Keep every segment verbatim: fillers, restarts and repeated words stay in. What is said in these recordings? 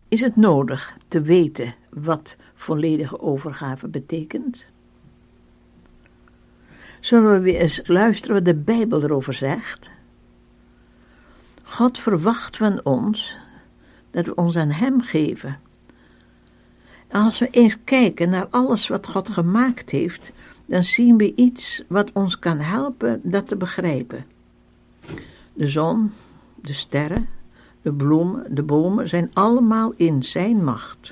Is het nodig te weten wat volledige overgave betekent? Zullen we weer eens luisteren wat de Bijbel erover zegt? God verwacht van ons dat we ons aan Hem geven. En als we eens kijken naar alles wat God gemaakt heeft, dan zien we iets wat ons kan helpen dat te begrijpen. De zon, de sterren, de bloemen, de bomen zijn allemaal in zijn macht.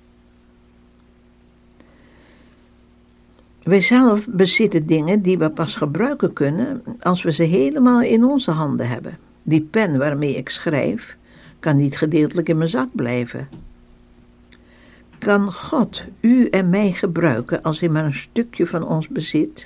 Wij zelf bezitten dingen die we pas gebruiken kunnen als we ze helemaal in onze handen hebben. Die pen waarmee ik schrijf, kan niet gedeeltelijk in mijn zak blijven. Kan God u en mij gebruiken als hij maar een stukje van ons bezit?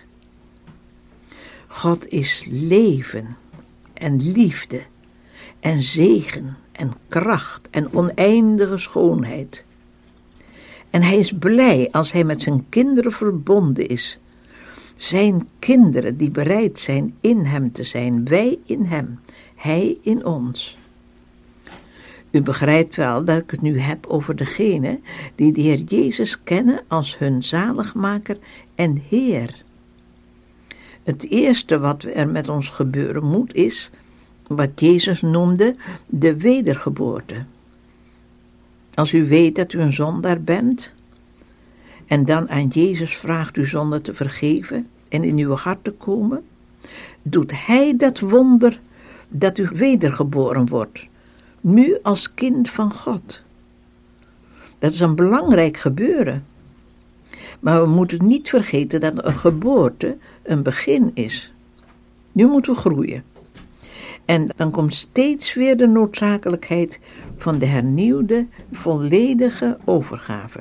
God is leven en liefde en zegen en kracht en oneindige schoonheid. En hij is blij als hij met zijn kinderen verbonden is. Zijn kinderen die bereid zijn in hem te zijn, wij in hem, hij in ons. U begrijpt wel dat ik het nu heb over degenen die de Heer Jezus kennen als hun zaligmaker en Heer. Het eerste wat er met ons gebeuren moet is wat Jezus noemde de wedergeboorte. Als u weet dat u een zondaar bent en dan aan Jezus vraagt uw zonde te vergeven en in uw hart te komen, doet hij dat wonder dat u wedergeboren wordt, nu als kind van God. Dat is een belangrijk gebeuren. Maar we moeten niet vergeten dat een geboorte een begin is. Nu moeten we groeien. En dan komt steeds weer de noodzakelijkheid van de hernieuwde, volledige overgave.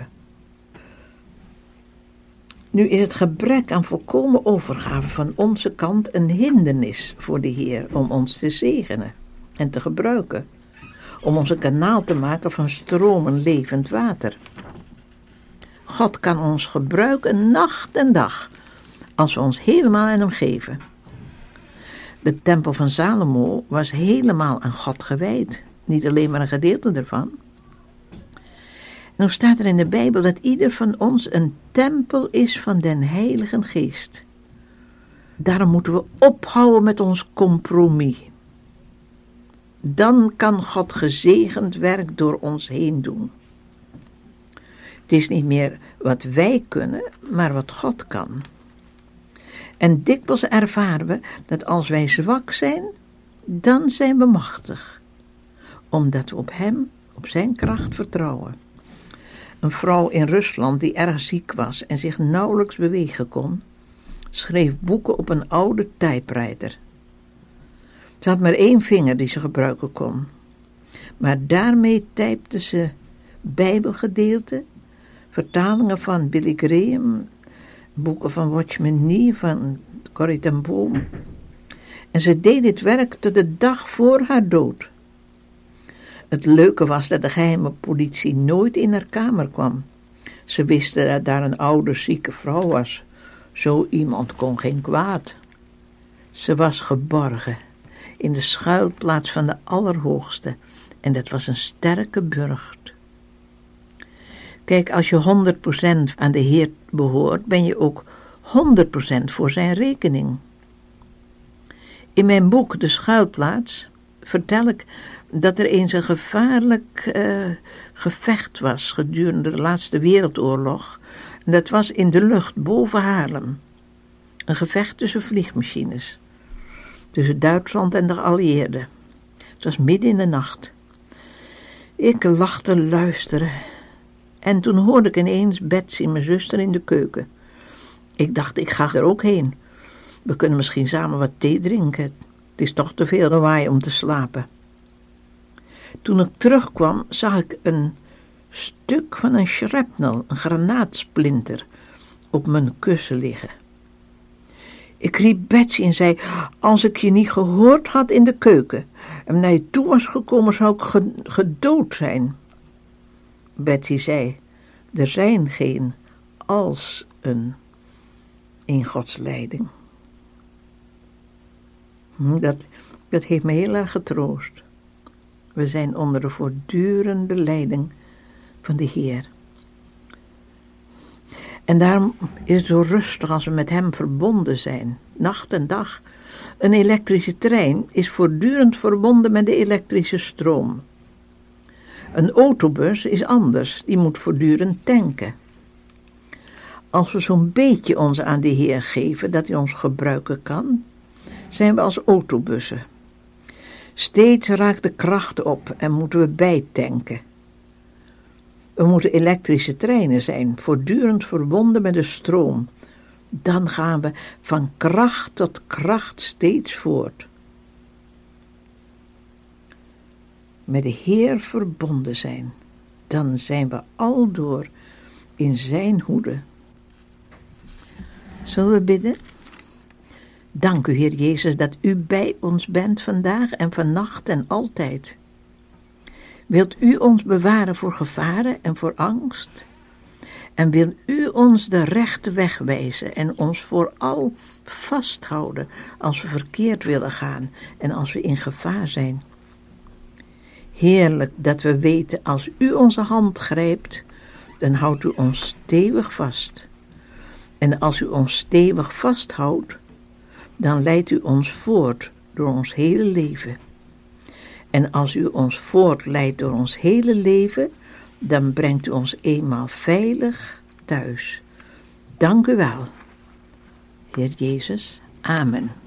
Nu is het gebrek aan volkomen overgave van onze kant een hindernis voor de Heer om ons te zegenen en te gebruiken, om ons een kanaal te maken van stromen levend water. God kan ons gebruiken nacht en dag, als we ons helemaal aan hem geven. De tempel van Salomo was helemaal aan God gewijd, niet alleen maar een gedeelte ervan. En dan staat er in de Bijbel dat ieder van ons een tempel is van den Heilige Geest. Daarom moeten we ophouden met ons compromis. Dan kan God gezegend werk door ons heen doen. Het is niet meer wat wij kunnen, maar wat God kan. En dikwijls ervaren we dat als wij zwak zijn, dan zijn we machtig. Omdat we op hem, op zijn kracht vertrouwen. Een vrouw in Rusland die erg ziek was en zich nauwelijks bewegen kon, schreef boeken op een oude typewriter. Ze had maar één vinger die ze gebruiken kon. Maar daarmee typte ze bijbelgedeelten, vertalingen van Billy Graham, boeken van Watchman Nee, van Corrie ten Boom. En ze deed dit werk tot de dag voor haar dood. Het leuke was dat de geheime politie nooit in haar kamer kwam. Ze wisten dat daar een oude zieke vrouw was. Zo iemand kon geen kwaad. Ze was geborgen in de schuilplaats van de Allerhoogste, en dat was een sterke burcht. Kijk, als je honderd procent aan de Heer behoort, ben je ook honderd procent voor zijn rekening. In mijn boek De Schuilplaats vertel ik dat er eens een gevaarlijk uh, gevecht was gedurende de Laatste Wereldoorlog. En dat was in de lucht boven Haarlem. Een gevecht tussen vliegmachines. Tussen Duitsland en de geallieerden. Het was midden in de nacht. Ik lag te luisteren. En toen hoorde ik ineens Betsy, mijn zuster, in de keuken. Ik dacht, ik ga er ook heen. We kunnen misschien samen wat thee drinken. Het is toch te veel lawaai om te slapen. Toen ik terugkwam, zag ik een stuk van een shrapnel, een granaatsplinter, op mijn kussen liggen. Ik riep Betsy en zei, als ik je niet gehoord had in de keuken en naar je toe was gekomen, zou ik ge- gedood zijn. Betsy zei, er zijn geen als een in Gods leiding. Dat, dat heeft me heel erg getroost. We zijn onder de voortdurende leiding van de Heer. En daarom is het zo rustig als we met hem verbonden zijn, nacht en dag. Een elektrische trein is voortdurend verbonden met de elektrische stroom. Een autobus is anders, die moet voortdurend tanken. Als we zo'n beetje ons aan de Heer geven, dat hij ons gebruiken kan, zijn we als autobussen. Steeds raakt de kracht op en moeten we bijtanken. We moeten elektrische treinen zijn, voortdurend verbonden met de stroom. Dan gaan we van kracht tot kracht steeds voort. Met de Heer verbonden zijn, dan zijn we aldoor in zijn hoede. Zullen we bidden? Dank u, Heer Jezus, dat u bij ons bent vandaag en vannacht en altijd. Wilt u ons bewaren voor gevaren en voor angst? En wil u ons de rechte weg wijzen en ons vooral vasthouden als we verkeerd willen gaan en als we in gevaar zijn? Heerlijk dat we weten, als u onze hand grijpt, dan houdt u ons stevig vast. En als u ons stevig vasthoudt, dan leidt u ons voort door ons hele leven. En als u ons voortleidt door ons hele leven, dan brengt u ons eenmaal veilig thuis. Dank u wel, Heer Jezus. Amen.